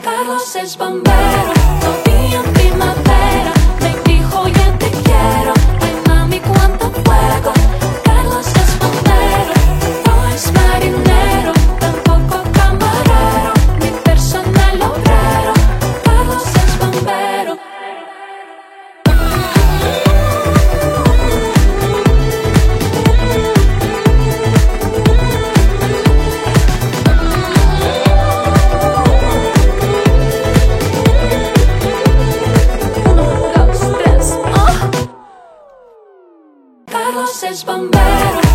Carlos es bombero, lo vi en primavera. Me dijo ya te quiero, ay mami cuánto fuego. Carlos es bombero, no es marinero, tampoco camarero, ni personal obrero. Carlos es bombero. Carlos es bombero.